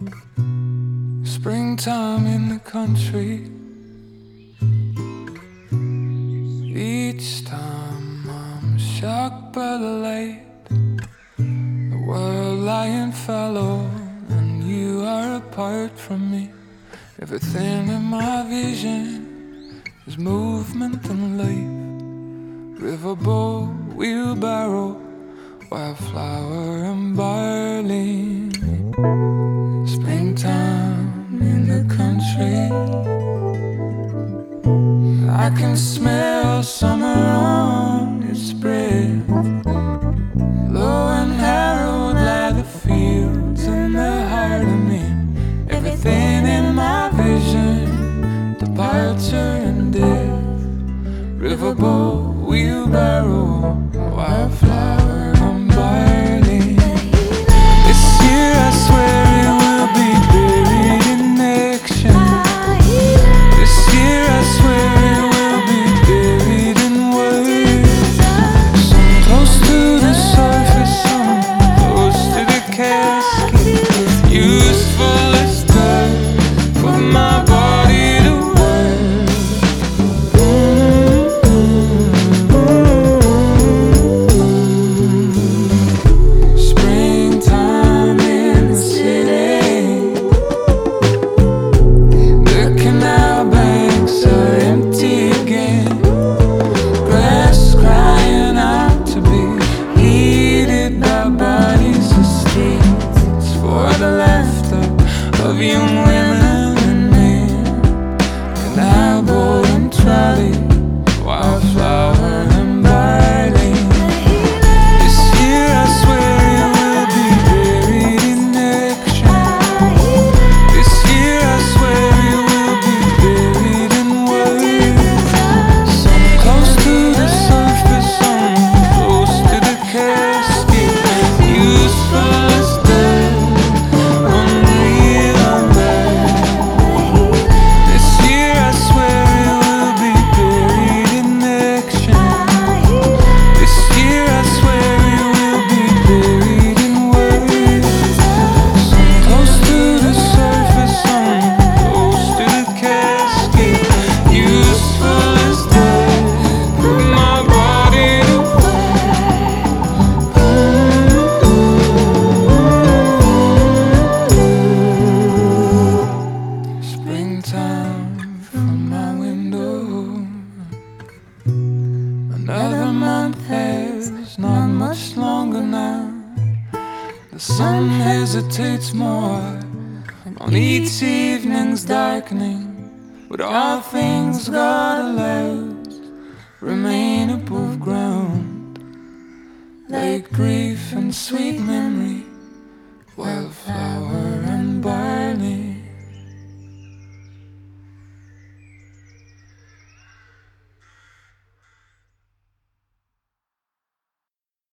Springtime in the country. Each time I'm shocked by the light. The world lying fallow, and you are apart from me. Everything in my vision is movement and life. Riverboat, wheelbarrow, wildflower and barley. Springtime in the country. I can smell summer on its breath. Low and harrowed lie the fields in the heart of me. Everything in my vision, departure and death. Riverboat, wheelbarrow, wildflower and barley. This year I swear it will be buried in action. This year I swear it will be buried in words. Some close to the surface, some close to the casket. Useful as dirt for my body to work. Springtime in the city. The canal banks are empty again. Grass crying out to be heated by bodies of streets. For the laughter of young women and men. Canal boat and trolley, wildflower and barley. This year I swear it will be buried in action. This year I swear it will be buried in words. Some close to the surface, some close to the casket. Useful as dirt, unreal and bad. This year I swear it will be buried in action. This year I swear it will be buried in words. Some close to the surface, some close to the casket. Useful as dirt, put my body to work. Springtime from my window. Another month has not much longer now. The sun hesitates more on each evening's darkening. But all things God allows remain above ground, like grief and sweet memory, wildflower